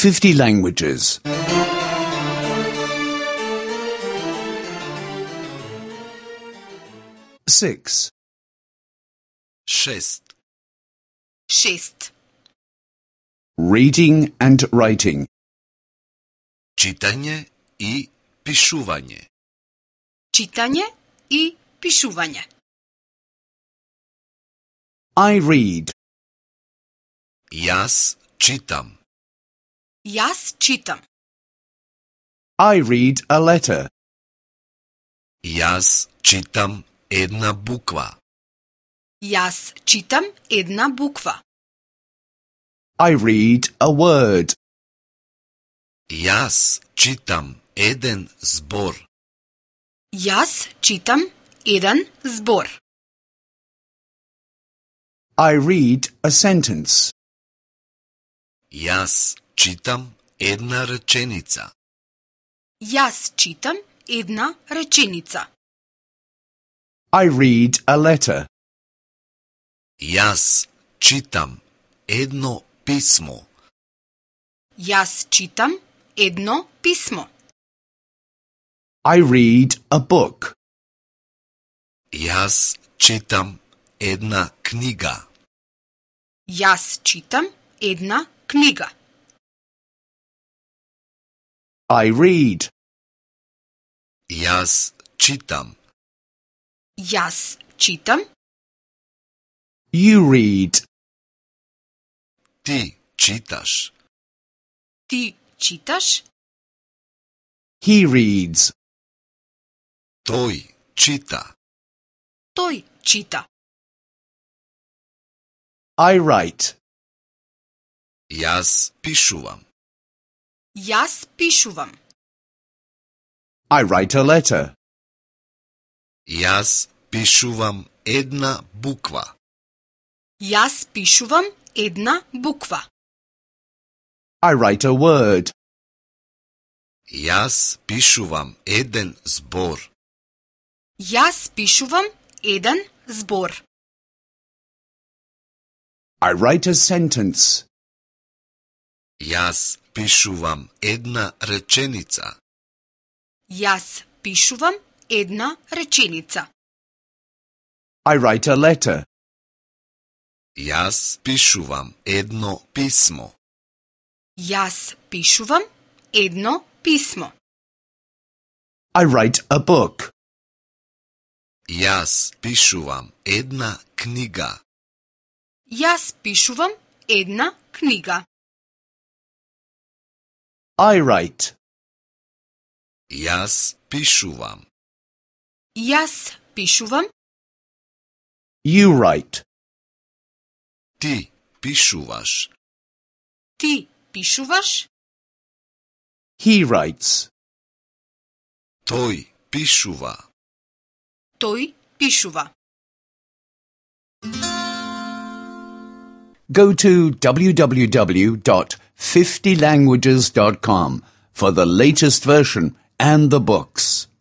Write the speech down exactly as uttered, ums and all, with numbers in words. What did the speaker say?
fifty languages. Six. Шест. Шест. Reading and writing. Читање и пишување. Читање и пишување. I read. Јас читам. Јас читам. I read a letter. Јас читам една буква. Јас читам една буква. I read a word. Јас читам еден збор. Јас читам еден збор. I read a sentence. Јас читам една реченица. Јас читам една реченица. I read a letter. Јас читам едно писмо. Јас читам едно писмо. I read a book. Јас читам една книга. Јас читам една книга. I read. Јас читам. Јас читам. You read. Ти читаш. Ти читаш. He reads. Тој чита. Тој чита. I write. Јас пишувам. Јас пишувам. I write a letter. Јас пишувам една буква. Јас пишувам една буква. I write a word. Јас пишувам еден збор. Јас пишувам еден збор. I write a sentence. Јас пишувам една реченица. Јас пишувам една реченица. I write a letter. Јас пишувам едно писмо. Јас пишувам едно писмо. I write a book. Јас пишувам една книга. Јас пишувам една книга. I write. Јас пишувам. Јас пишувам. You write. Ти пишуваш. Ти пишуваш. He writes. Тој пишува. Тој пишува. Go to w w w dot fifty languages dot com for the latest version and the books.